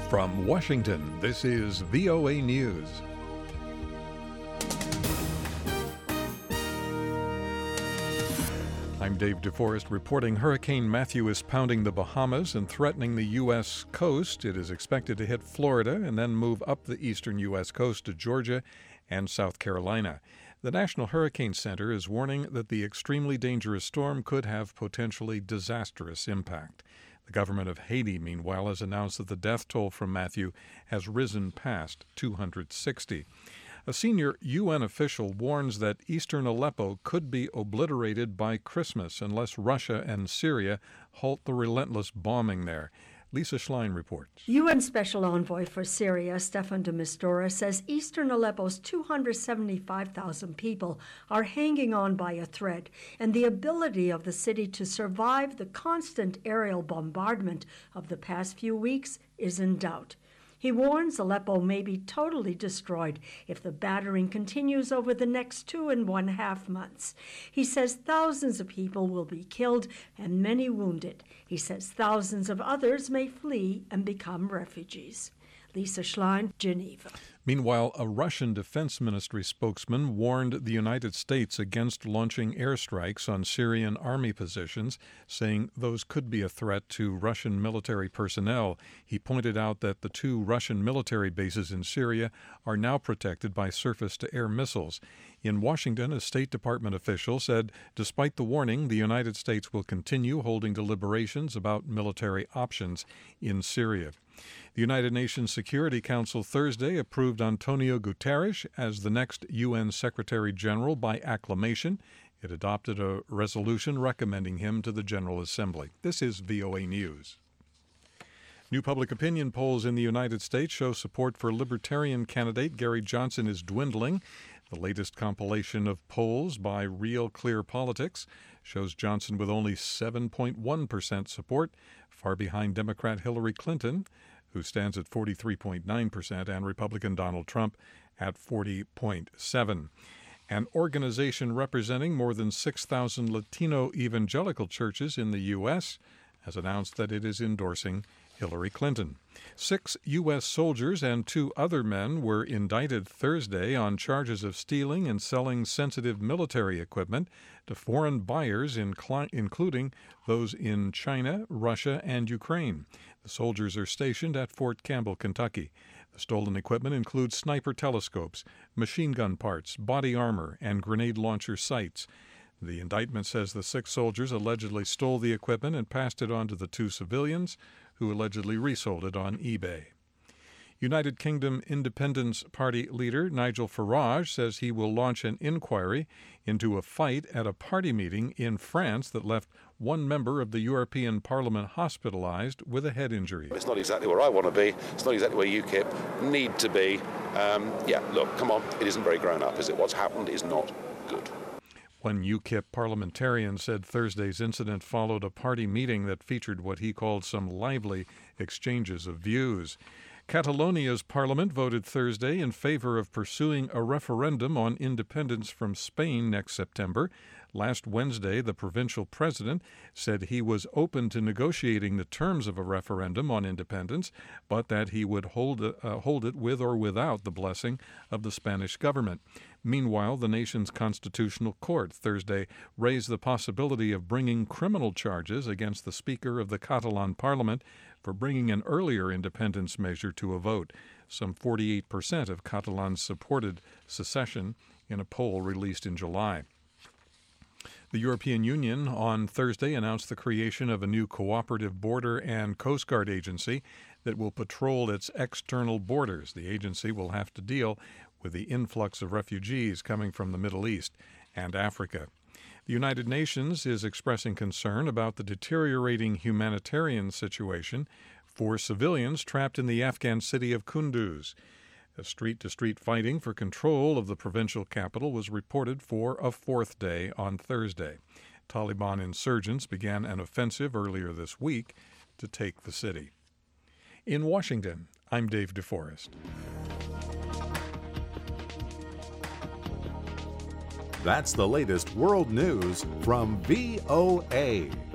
From Washington, this is VOA News. I'm Dave DeForest reporting Hurricane Matthew is pounding the Bahamas and threatening the U.S. coast. It is expected to hit Florida and then move up the eastern U.S. coast to Georgia and South Carolina. The National Hurricane Center is warning that the extremely dangerous storm could have potentially disastrous impact. The government of Haiti, meanwhile, has announced that the death toll from Matthew has risen past 260. A senior UN official warns that eastern Aleppo could be obliterated by Christmas unless Russia and Syria halt the relentless bombing there. Lisa Schlein reports. UN Special Envoy for Syria, Staffan de Mistura, says eastern Aleppo's 275,000 people are hanging on by a thread, and the ability of the city to survive the constant aerial bombardment of the past few weeks is in doubt. He warns Aleppo may be totally destroyed if the battering continues over the next 2.5 months. He says thousands of people will be killed and many wounded. He says thousands of others may flee and become refugees. Lisa Schlein, Geneva. Meanwhile, a Russian Defense Ministry spokesman warned the United States against launching airstrikes on Syrian army positions, saying those could be a threat to Russian military personnel. He pointed out that the 2 Russian military bases in Syria are now protected by surface-to-air missiles. In Washington, a State Department official said, despite the warning, the United States will continue holding deliberations about military options in Syria. The United Nations Security Council Thursday approved Antonio Guterres as the next UN Secretary General by acclamation. It adopted a resolution recommending him to the General Assembly. This is VOA News. New public opinion polls in the United States show support for Libertarian candidate Gary Johnson is dwindling. The latest compilation of polls by Real Clear Politics shows Johnson with only 7.1% support, far behind Democrat Hillary Clinton, who stands at 43.9%, and Republican Donald Trump at 40.7%. An organization representing more than 6,000 Latino evangelical churches in the U.S. has announced that it is endorsing Hillary Clinton. 6 U.S. soldiers and 2 other men were indicted Thursday on charges of stealing and selling sensitive military equipment to foreign buyers, including those in China, Russia, and Ukraine. The soldiers are stationed at Fort Campbell, Kentucky. The stolen equipment includes sniper telescopes, machine gun parts, body armor, and grenade launcher sights. The indictment says the 6 soldiers allegedly stole the equipment and passed it on to the 2 civilians, who allegedly resold it on eBay. United Kingdom Independence Party leader Nigel Farage says he will launch an inquiry into a fight at a party meeting in France that left one member of the European Parliament hospitalized with a head injury. It's not exactly where I want to be. It's not exactly where UKIP need to be. Look, come on, it isn't very grown up, is it? What's happened is not good. One UKIP parliamentarian said Thursday's incident followed a party meeting that featured what he called some lively exchanges of views. Catalonia's parliament voted Thursday in favor of pursuing a referendum on independence from Spain next September. Last Wednesday, the provincial president said he was open to negotiating the terms of a referendum on independence, but that he would hold it with or without the blessing of the Spanish government. Meanwhile, the nation's constitutional court Thursday raised the possibility of bringing criminal charges against the Speaker of the Catalan Parliament for bringing an earlier independence measure to a vote. Some 48% of Catalans supported secession in a poll released in July. The European Union on Thursday announced the creation of a new cooperative border and Coast Guard agency that will patrol its external borders. The agency will have to deal with the influx of refugees coming from the Middle East and Africa. The United Nations is expressing concern about the deteriorating humanitarian situation for civilians trapped in the Afghan city of Kunduz. A street-to-street fighting for control of the provincial capital was reported for a 4th day on Thursday. Taliban insurgents began an offensive earlier this week to take the city. In Washington, I'm Dave DeForest. That's the latest world news from VOA.